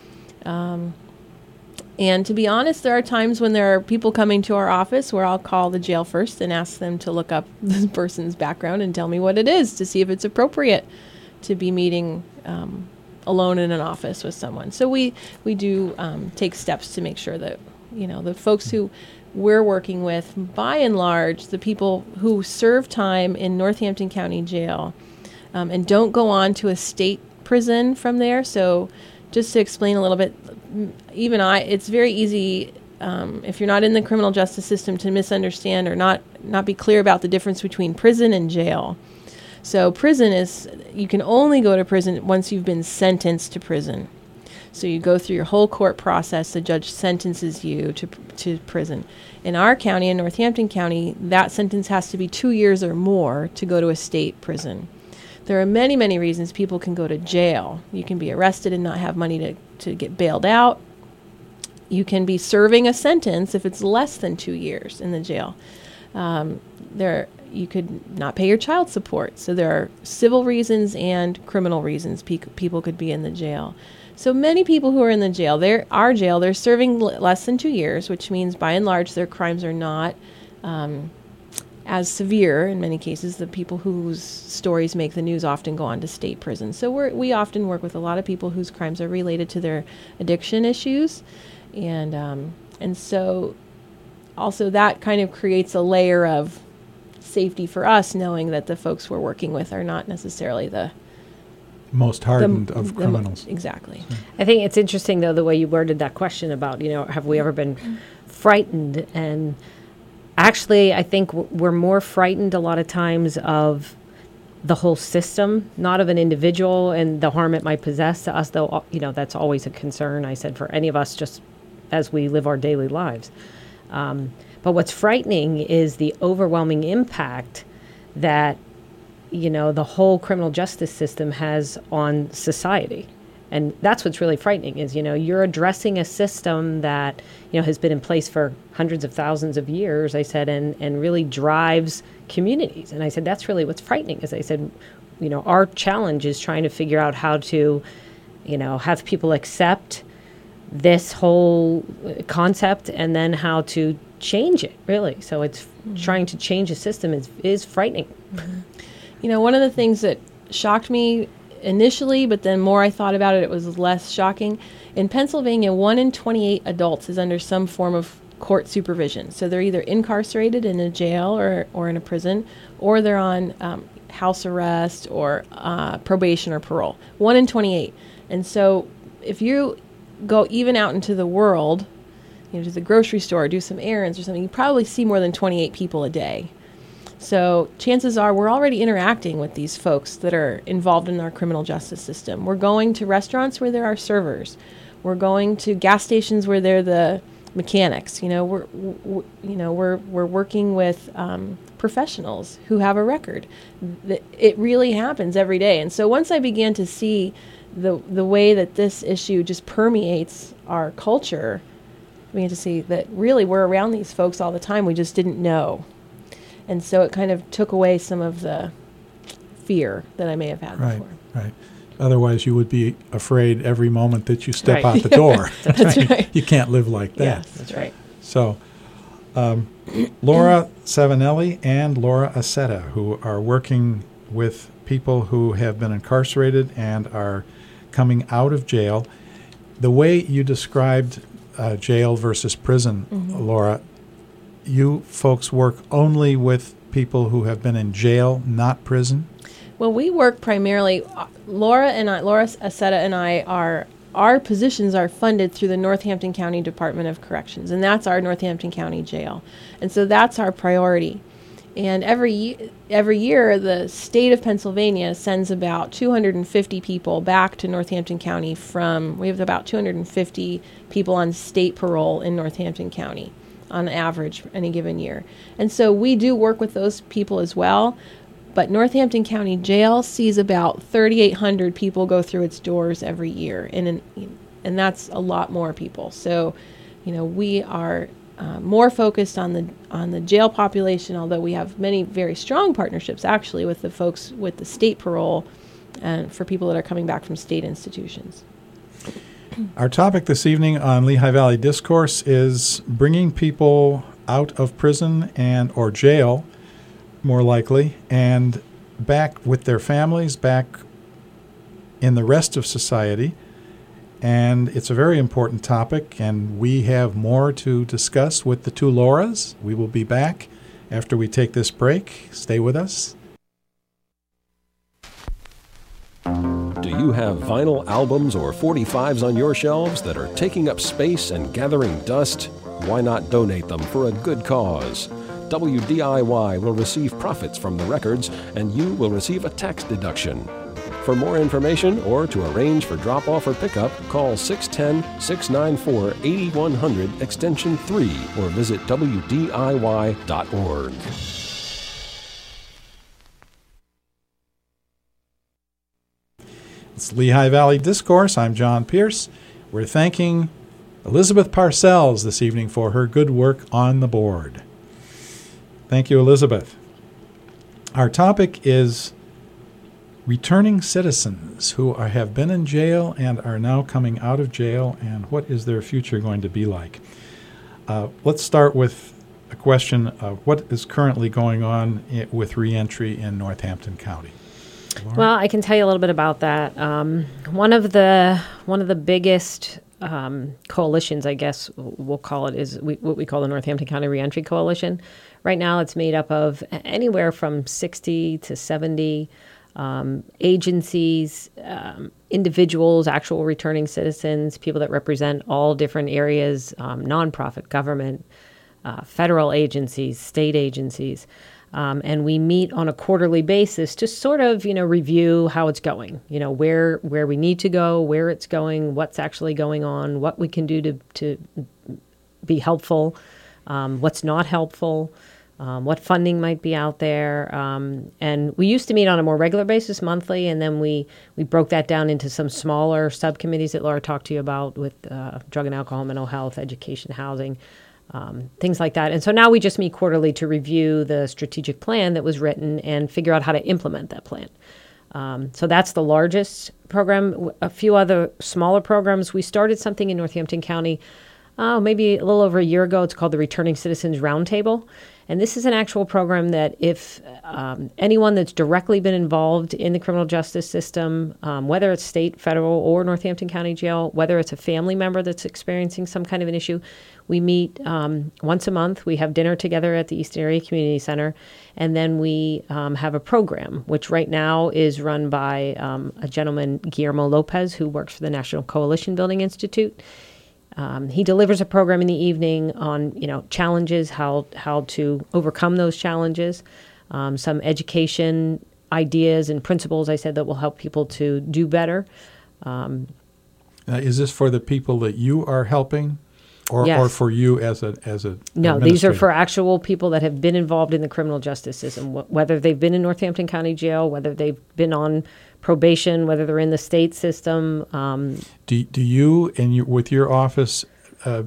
Um, and to be honest, there are times when there are people coming to our office where I'll call the jail first and ask them to look up this person's background and tell me what it is to see if it's appropriate to be meeting um, alone in an office with someone. So we, we do um, take steps to make sure that, you know, the folks who we're working with, by and large, the people who serve time in Northampton County Jail, Um, and don't go on to a state prison from there. So just to explain a little bit, even I, it's very easy um, if you're not in the criminal justice system to misunderstand or not, not be clear about the difference between prison and jail. So prison is, you can only go to prison once you've been sentenced to prison. So you go through your whole court process, the judge sentences you to to prison. In our county, in Northampton County, that sentence has to be two years or more to go to a state prison. There are many, many reasons people can go to jail. You can be arrested and not have money to, to get bailed out. You can be serving a sentence if it's less than two years in the jail. Um, there, you could not pay your child support. So there are civil reasons and criminal reasons pe- people could be in the jail. So many people who are in the jail, they're, our jail, they're serving l- less than two years, which means by and large their crimes are not um, as severe. In many cases, the people whose stories make the news often go on to state prison. So we're, we often work with a lot of people whose crimes are related to their addiction issues. And um, and so also that kind of creates a layer of safety for us, knowing that the folks we're working with are not necessarily the most hardened the, of the, criminals. Exactly. So. I think it's interesting, though, the way you worded that question about, you know, have we ever been frightened? And actually, I think w- we're more frightened a lot of times of the whole system, not of an individual and the harm it might possess to us, though, you know, that's always a concern, I said, for any of us just as we live our daily lives. Um, but what's frightening is the overwhelming impact that, you know, the whole criminal justice system has on society. And that's what's really frightening is, you know, you're addressing a system that, you know, has been in place for hundreds of thousands of years, I said, and, and really drives communities. And I said, that's really what's frightening, as I said, you know, our challenge is trying to figure out how to, you know, have people accept this whole concept and then how to change it, really. So it's mm-hmm. trying to change a system is, is frightening. Mm-hmm. You know, one of the things that shocked me initially, but then more I thought about it, it was less shocking. In Pennsylvania, one in twenty-eight adults is under some form of court supervision. So they're either incarcerated in a jail or, or in a prison, or they're on um, house arrest or uh, probation or parole. One in twenty-eight. And so if you go even out into the world, you know, to the grocery store, do some errands or something, you probably see more than twenty-eight people a day. So chances are we're already interacting with these folks that are involved in our criminal justice system. We're going to restaurants where there are servers. We're going to gas stations where they're the mechanics. You know, we're, we're you know we're we're working with um, professionals who have a record. It really happens every day. And so once I began to see the the way that this issue just permeates our culture, I began to see that really we're around these folks all the time. We just didn't know. And so it kind of took away some of the fear that I may have had right, before. Right. Otherwise, you would be afraid every moment that you step Right. out the door. That's right. You can't live like that. Yes, that's right. So, um, Laura Savinelli and Laura Aceta, who are working with people who have been incarcerated and are coming out of jail. The way you described uh, jail versus prison, Mm-hmm. Laura, you folks work only with people who have been in jail, not prison? Well, we work primarily, uh, Laura and I, Laura Aceta and I are, our positions are funded through the Northampton County Department of Corrections, and that's our Northampton County Jail. And so that's our priority. And every, every year, the state of Pennsylvania sends about two hundred fifty people back to Northampton County from, we have about two hundred fifty people on state parole in Northampton County on average any given year. And so we do work with those people as well. But Northampton County Jail sees about thirty-eight hundred people go through its doors every year, and in, and that's a lot more people. So, you know, we are uh, more focused on the on the jail population, although we have many very strong partnerships actually with the folks with the state parole and for people that are coming back from state institutions. Our topic this evening on Lehigh Valley Discourse is bringing people out of prison and or jail, more likely, and back with their families, back in the rest of society. And it's a very important topic, and we have more to discuss with the two Lauras. We will be back after we take this break. Stay with us. Do you have vinyl albums or forty-fives on your shelves that are taking up space and gathering dust? Why not donate them for a good cause? W D I Y will receive profits from the records, and you will receive a tax deduction. For more information or to arrange for drop-off or pickup, call six one zero, six nine four, eight one zero zero extension three or visit W D I Y dot org. It's Lehigh Valley Discourse. I'm John Pierce. We're thanking Elizabeth Parcells this evening for her good work on the board. Thank you, Elizabeth. Our topic is returning citizens who are, have been in jail and are now coming out of jail, and what is their future going to be like? Uh, let's start with a question of what is currently going on I- with reentry in Northampton County. Laura? Well, I can tell you a little bit about that. Um, one of the one of the biggest um, coalitions, I guess we'll call it, is we, what we call the Northampton County Reentry Coalition. Right now, it's made up of anywhere from sixty to seventy um, agencies, um, individuals, actual returning citizens, people that represent all different areas, um, nonprofit, government, uh, federal agencies, state agencies. Um, and we meet on a quarterly basis to sort of, you know, review how it's going, you know, where where we need to go, where it's going, what's actually going on, what we can do to, to be helpful, um, what's not helpful, um, what funding might be out there. Um, and we used to meet on a more regular basis, monthly, and then we, we broke that down into some smaller subcommittees that Laura talked to you about with uh, drug and alcohol, mental health, education, housing. Um, things like that. And so now we just meet quarterly to review the strategic plan that was written and figure out how to implement that plan. Um, so that's the largest program. A few other smaller programs. We started something in Northampton County Oh, maybe a little over a year ago. It's called the Returning Citizens Roundtable. And this is an actual program that if um, anyone that's directly been involved in the criminal justice system, um, whether it's state, federal, or Northampton County Jail, whether it's a family member that's experiencing some kind of an issue, we meet um, once a month. We have dinner together at the East Area Community Center. And then we um, have a program, which right now is run by um, a gentleman, Guillermo Lopez, who works for the National Coalition Building Institute. Um, he delivers a program in the evening on, you know, challenges, how how to overcome those challenges, um, some education ideas and principles, I said, that will help people to do better. Um, uh, is this for the people that you are helping, or, yes. or for you as a as a No, these are for actual people that have been involved in the criminal justice system, wh- whether they've been in Northampton County Jail, whether they've been on probation, whether they're in the state system. Um, do, do you, and you, with your office, uh,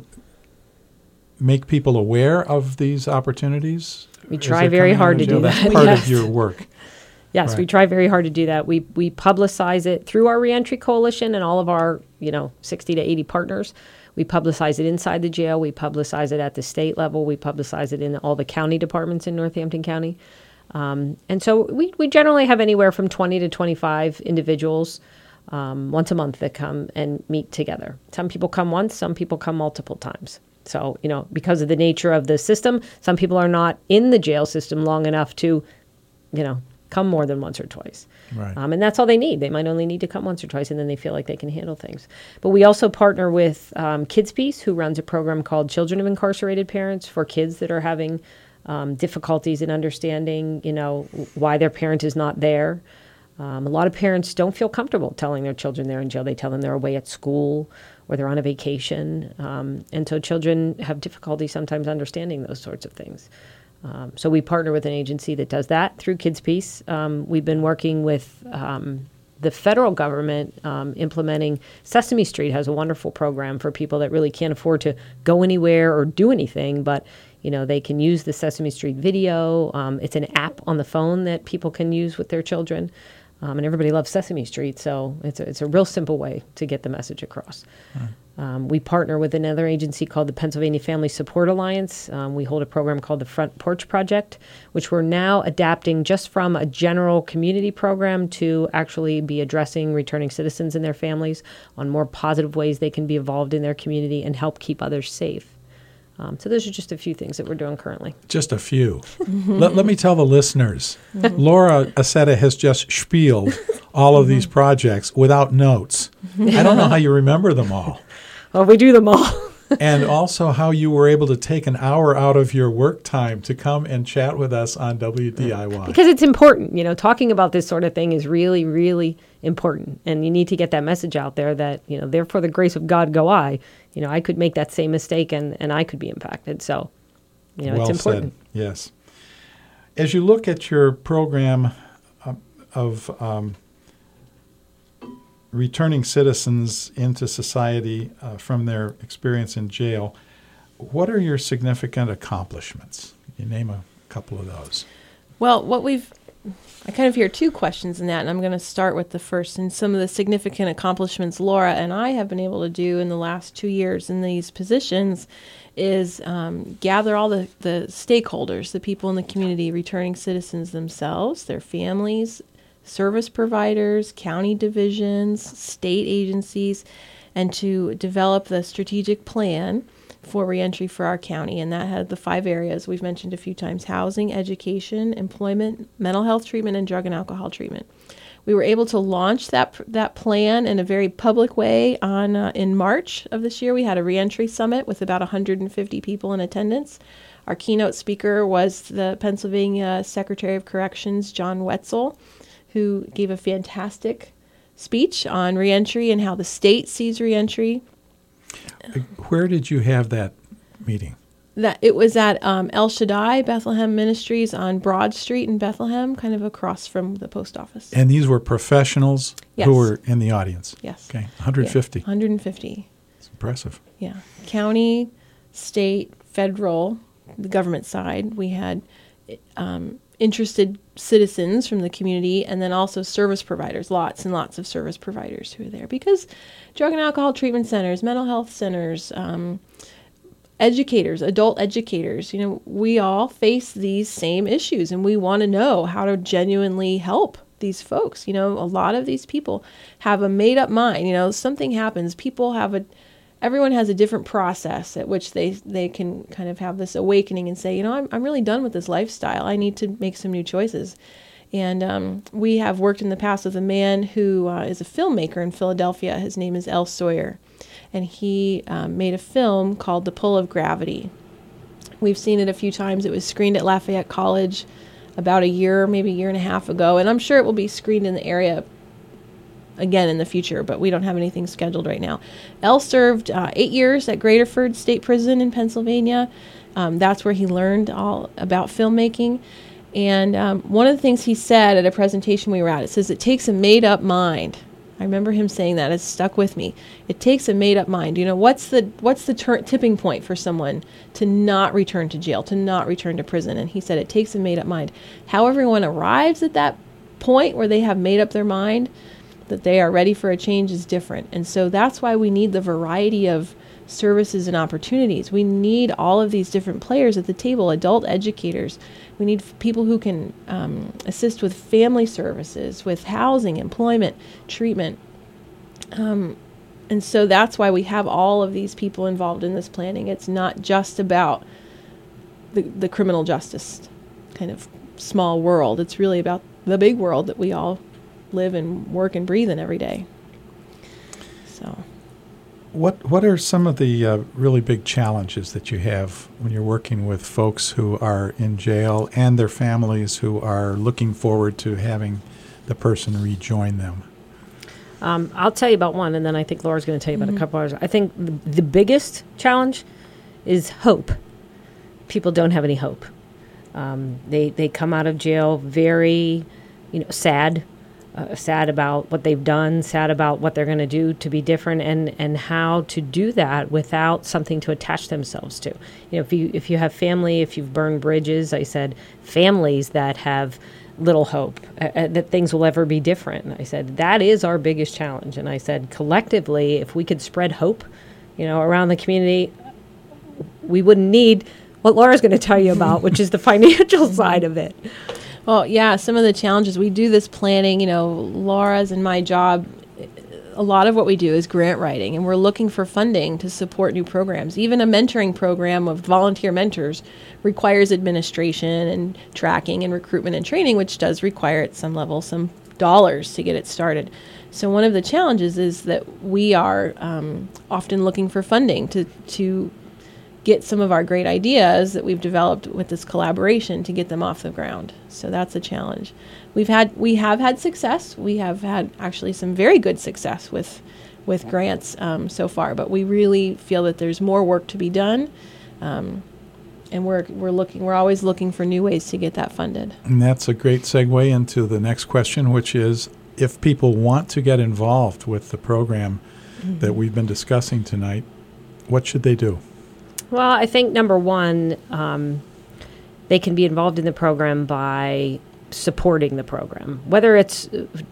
make people aware of these opportunities? We try very hard to do that. That's part yes. of your work. Yes, Right. we try very hard to do that. We we publicize it through our Reentry Coalition and all of our, you know, sixty to eighty partners. We publicize it inside the jail. We publicize it at the state level. We publicize it in all the county departments in Northampton County. Um, and so we, we generally have anywhere from twenty to twenty-five individuals um, once a month that come and meet together. Some people come once, some people come multiple times. So, you know, because of the nature of the system, some people are not in the jail system long enough to, you know, come more than once or twice. Right. Um, and that's all they need. They might only need to come once or twice, and then they feel like they can handle things. But we also partner with um, Kids Peace, who runs a program called Children of Incarcerated Parents for kids that are having Um, difficulties in understanding, you know, why their parent is not there. Um, a lot of parents don't feel comfortable telling their children they're in jail. They tell them they're away at school or they're on a vacation. Um, and so children have difficulty sometimes understanding those sorts of things. Um, so we partner with an agency that does that through Kids Peace. Um, we've been working with um, the federal government um, implementing. Sesame Street has a wonderful program for people that really can't afford to go anywhere or do anything, but you know, they can use the Sesame Street video. Um, it's an app on the phone that people can use with their children. Um, and everybody loves Sesame Street, so it's a, it's a real simple way to get the message across. Right. Um, we partner with another agency called the Pennsylvania Family Support Alliance. Um, we hold a program called the Front Porch Project, which we're now adapting just from a general community program to actually be addressing returning citizens and their families on more positive ways they can be involved in their community and help keep others safe. Um, so those are just a few things that we're doing currently. Just a few. let, let me tell the listeners. Laura Aceta has just spieled all of these projects without notes. I don't know how you remember them all. Well, we do them all. And also how you were able to take an hour out of your work time to come and chat with us on W D I Y. Because it's important. You know, talking about this sort of thing is really, really important. And you need to get that message out there that, you know, therefore the grace of God go I. You know, I could make that same mistake and, and I could be impacted. So, you know, well it's important. Said. Yes. As you look at your program uh, of um, returning citizens into society uh, from their experience in jail, what are your significant accomplishments? Can you name a couple of those? Well, what we've, I kind of hear two questions in that, and I'm going to start with the first. And some of the significant accomplishments Laura and I have been able to do in the last two years in these positions is um, gather all the, the stakeholders, the people in the community, returning citizens themselves, their families, service providers, county divisions, state agencies, and to develop the strategic plan for reentry for our county. And that had the five areas we've mentioned a few times: housing, education, employment, mental health treatment, and drug and alcohol treatment. We were able to launch that that plan in a very public way on uh, in March of this year. We had a reentry summit with about one hundred fifty people in attendance. Our keynote speaker was the Pennsylvania Secretary of Corrections, John Wetzel, who gave a fantastic speech on reentry and how the state sees reentry. Where did you have that meeting? That it was at um, El Shaddai Bethlehem Ministries on Broad Street in Bethlehem, kind of across from the post office. And these were professionals Yes. who were in the audience? Yes. Okay, one hundred fifty. Yeah, one hundred fifty. It's impressive. Yeah. County, state, federal, the government side. We had um, interested citizens from the community, and then also service providers, lots and lots of service providers who are there, because drug and alcohol treatment centers, mental health centers, um, educators, adult educators, you know, we all face these same issues, and we want to know how to genuinely help these folks. You know, a lot of these people have a made up mind. You know, something happens, people have a, everyone has a different process at which they, they can kind of have this awakening and say, you know, I'm, I'm really done with this lifestyle. I need to make some new choices. And um, we have worked in the past with a man who uh, is a filmmaker in Philadelphia. His name is El Sawyer. And he um, made a film called The Pull of Gravity. We've seen it a few times. It was screened at Lafayette College about a year, maybe a year and a half ago. And I'm sure it will be screened in the area again in the future, but we don't have anything scheduled right now. El served uh, eight years at Graterford State Prison in Pennsylvania. Um, that's where he learned all about filmmaking. And um, one of the things he said at a presentation we were at, it says, it takes a made-up mind. I remember him saying that. It's stuck with me. It takes a made-up mind. You know, what's the what's the ter- tipping point for someone to not return to jail, to not return to prison? And he said it takes a made-up mind. How everyone arrives at that point where they have made up their mind that they are ready for a change is different. And so that's why we need the variety of services and opportunities. We need all of these different players at the table, adult educators. We need f- people who can um, assist with family services, with housing, employment, treatment. Um, and so that's why we have all of these people involved in this planning. It's not just about the, the criminal justice kind of small world. It's really about the big world that we all live and work and breathe in every day. So... What what are some of the uh, really big challenges that you have when you're working with folks who are in jail and their families who are looking forward to having the person rejoin them? Um, I'll tell you about one, and then I think Laura's going to tell you about mm-hmm. a couple others. I think the, the biggest challenge is hope. People don't have any hope. Um, they they come out of jail very, you know, sad. Uh, sad about what they've done, sad about what they're going to do to be different, and, and how to do that without something to attach themselves to. You know, if you if you have family, if you've burned bridges, I said families that have little hope uh, uh, that things will ever be different. I said that is our biggest challenge, and I said collectively, if we could spread hope, you know, around the community, we wouldn't need what Laura's going to tell you about, which is the financial side of it. Well, yeah, some of the challenges, we do this planning, you know, Laura's and my job, a lot of what we do is grant writing, and we're looking for funding to support new programs. Even a mentoring program of volunteer mentors requires administration and tracking and recruitment and training, which does require at some level some dollars to get it started. So one of the challenges is that we are um, often looking for funding to to get some of our great ideas that we've developed with this collaboration to get them off the ground. So that's a challenge. We've had we have had success. We have had actually some very good success with with grants um, so far, but we really feel that there's more work to be done. Um, and we're we're looking we're always looking for new ways to get that funded. And that's a great segue into the next question, which is if people want to get involved with the program mm-hmm. that we've been discussing tonight, what should they do? Well, I think number one, um, they can be involved in the program by supporting the program, whether it's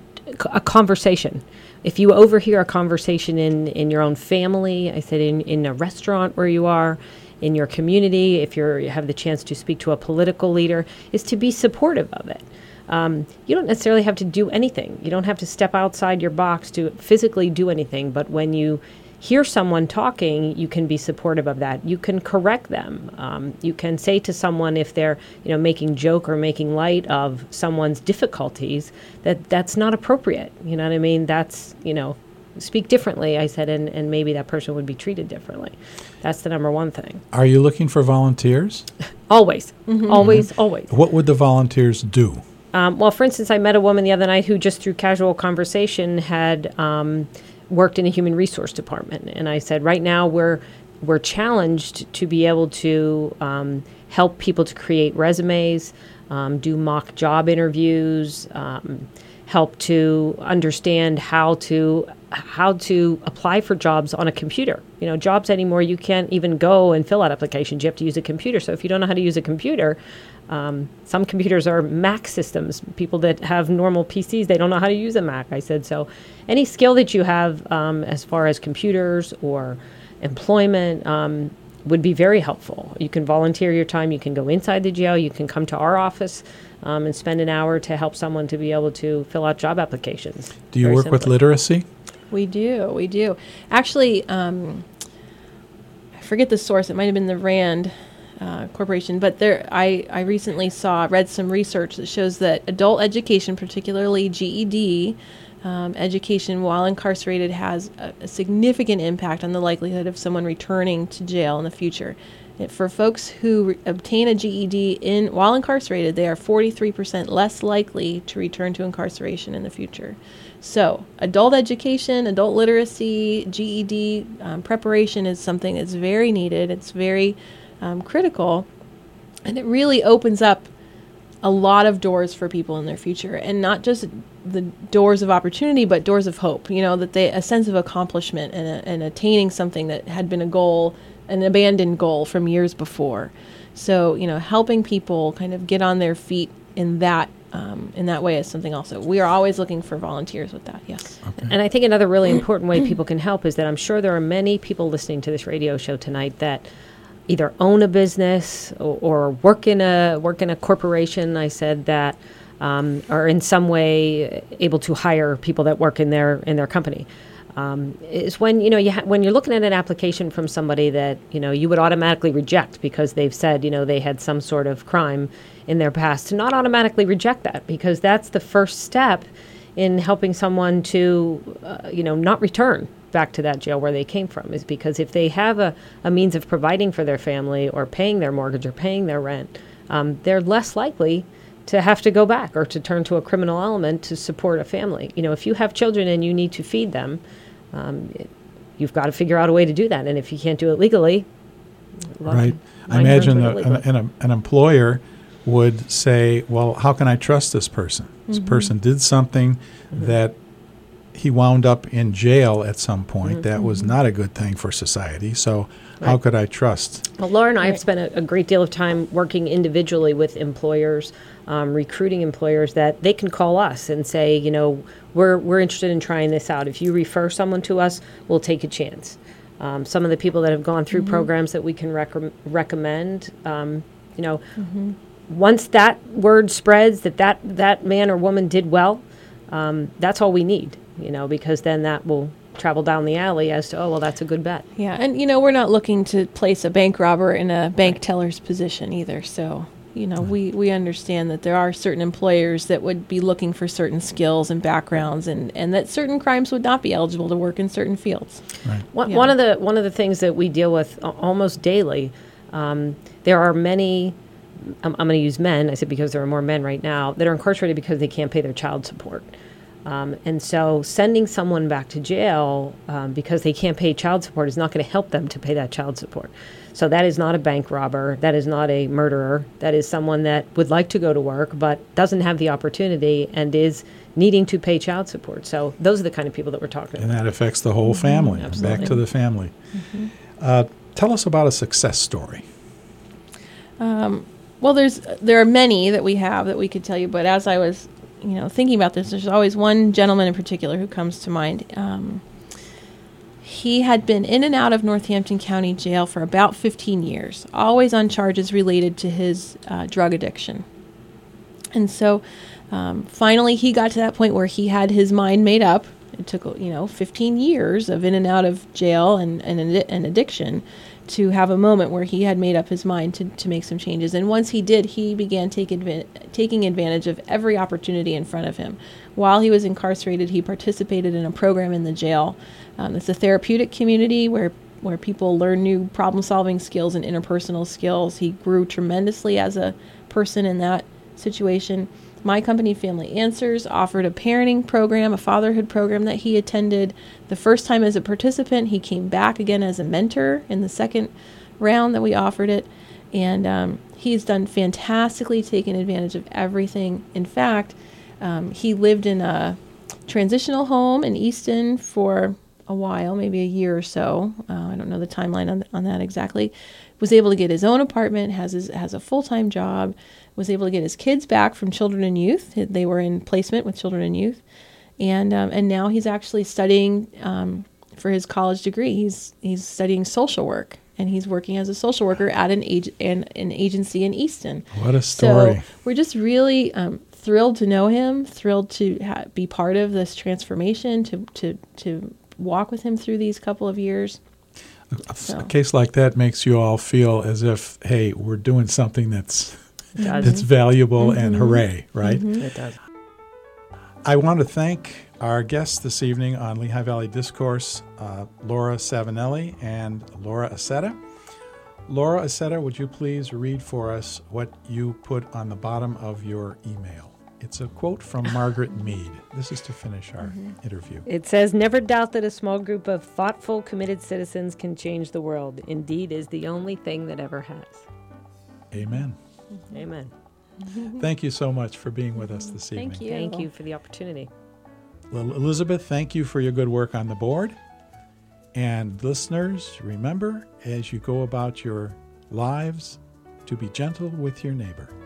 a conversation. If you overhear a conversation in, in your own family, I said in, in a restaurant where you are, in your community, if you're, you have the chance to speak to a political leader, is to be supportive of it. Um, you don't necessarily have to do anything. You don't have to step outside your box to physically do anything, but when you hear someone talking, you can be supportive of that. You can correct them. Um, you can say to someone if they're, you know, making joke or making light of someone's difficulties, that that's not appropriate. You know what I mean? That's, you know, speak differently, I said, and, and maybe that person would be treated differently. That's the number one thing. Are you looking for volunteers? Always. Mm-hmm. Always, mm-hmm. always. What would the volunteers do? Um, well, for instance, I met a woman the other night who just through casual conversation had um, worked in a human resource department. And I said, right now we're we're challenged to be able to um, help people to create resumes, um, do mock job interviews, um, help to understand how to how to apply for jobs on a computer. You know, jobs anymore, you can't even go and fill out applications. You have to use a computer. So if you don't know how to use a computer, um, some computers are Mac systems. People that have normal P Cs, they don't know how to use a Mac. I said, so any skill that you have um, as far as computers or employment, um, would be very helpful. You can volunteer your time. You can go inside the jail. You can come to our office um, and spend an hour to help someone to be able to fill out job applications. Do you Very work simply. with literacy? We do, we do. Actually, um, I forget the source. It might have been the RAND uh, Corporation, but there, I, I recently saw, read some research that shows that adult education, particularly G E D um, education while incarcerated, has a, a significant impact on the likelihood of someone returning to jail in the future. It, for folks who re- obtain a G E D in while incarcerated, they are forty-three percent less likely to return to incarceration in the future. So, adult education, adult literacy, G E D um, preparation is something that's very needed. It's very um, critical, and it really opens up a lot of doors for people in their future, and not just the doors of opportunity, but doors of hope. You know, that they a sense of accomplishment and, a, and attaining something that had been a goal, an abandoned goal from years before. So, you know, helping people kind of get on their feet in that. Um, in that way is something also. We are always looking for volunteers with that, yes. Okay. And I think another really important way people can help is that I'm sure there are many people listening to this radio show tonight that either own a business or, or work in a work in a corporation. I said that um, are in some way able to hire people that work in their in their company. Um, is when you know you ha- when you're looking at an application from somebody that you know you would automatically reject because they've said you know they had some sort of crime in their past, to not automatically reject that, because that's the first step in helping someone to uh, you know not return back to that jail where they came from, is because if they have a, a means of providing for their family or paying their mortgage or paying their rent, um, they're less likely to have to go back or to turn to a criminal element to support a family. You know, if you have children and you need to feed them, um, it, you've got to figure out a way to do that. And if you can't do it legally, well, Right. I mine imagine turns a, to it legally. an, an, an employer would say, well, how can I trust this person? This Mm-hmm. person did something that he wound up in jail at some point. That was not a good thing for society. So how Right. could I trust? Well, Laura and I have Right. spent a, a great deal of time working individually with employers, um, recruiting employers that they can call us and say, you know, we're we're interested in trying this out. If you refer someone to us, we'll take a chance. Um, some of the people that have gone through programs that we can rec- recommend, um, you know, once that word spreads that, that that man or woman did well, um, that's all we need, you know, because then that will travel down the alley as to, oh, well, that's a good bet. Yeah, and you know, we're not looking to place a bank robber in a bank teller's position either. So, you know, we, we understand that there are certain employers that would be looking for certain skills and backgrounds, and, and that certain crimes would not be eligible to work in certain fields. Right. One, Yeah. one of the one of the things that we deal with a- almost daily, um, there are many. I'm, I'm going to use men. I said because there are more men right now that are incarcerated because they can't pay their child support, um, and so sending someone back to jail um, because they can't pay child support is not going to help them to pay that child support. So that is not a bank robber. That is not a murderer. That is someone that would like to go to work but doesn't have the opportunity and is needing to pay child support. So those are the kind of people that we're talking And about. that affects the whole family, back Absolutely. to the family. Uh, tell us about a success story. Well, there's there are many that we have that we could tell you, but as I was, you know, thinking about this, there's always one gentleman in particular who comes to mind. Um, he had been in and out of Northampton County Jail for about fifteen years, always on charges related to his uh, drug addiction. And so, um, finally, he got to that point where he had his mind made up. It took, you know, fifteen years of in and out of jail and and, addi- and addiction to have a moment where he had made up his mind to, to make some changes. And once he did, he began take advan- taking advantage of every opportunity in front of him. While he was incarcerated, he participated in a program in the jail. Um, it's a therapeutic community where where people learn new problem-solving skills and interpersonal skills. He grew tremendously as a person in that situation. My company, Family Answers, offered a parenting program, a fatherhood program that he attended. The first time as a participant, he came back again as a mentor in the second round that we offered it. And um, he's done fantastically, taken advantage of everything. In fact, um, he lived in a transitional home in Easton for a while, maybe a year or so. Uh, I don't know the timeline on, on that exactly. Was able to get his own apartment, has his, has a full-time job, was able to get his kids back from Children and Youth. They were in placement with Children and Youth. And um, and now he's actually studying um, for his college degree. He's he's studying social work. and he's working as a social worker at an, ag- an, an agency in Easton. What a story. So we're just really um, thrilled to know him, thrilled to ha- be part of this transformation, to, to, to walk with him through these couple of years. A, So. a case like that makes you all feel as if, hey, we're doing something that's that's valuable Mm-hmm. and hooray, right? Mm-hmm. It does. I want to thank our guests this evening on Lehigh Valley Discourse, uh, Laura Savinelli and Laura Aceta. Laura Aceta, would you please read for us what you put on the bottom of your email? It's a quote from Margaret Mead. This is to finish our mm-hmm. interview. It says, "Never doubt that a small group of thoughtful, committed citizens can change the world. Indeed, is the only thing that ever has." Amen. Mm-hmm. Amen. Thank you so much for being with us this evening. Thank you. Thank you for the opportunity. Well, Elizabeth, thank you for your good work on the board. And listeners, remember, as you go about your lives, to be gentle with your neighbor.